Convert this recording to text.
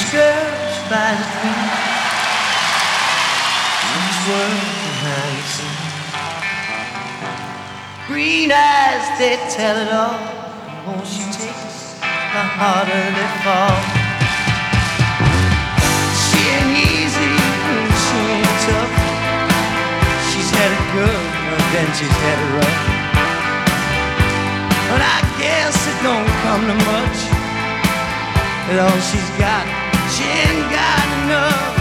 girl, she flies a dream. Each word behind the scene. Green eyes, they tell it all. The more she takes, the harder they fall. She ain't easy, she ain't tough. She's had it good, but then she's had it rough. But I guess it don't come to much. And all she's got, she ain't got enough.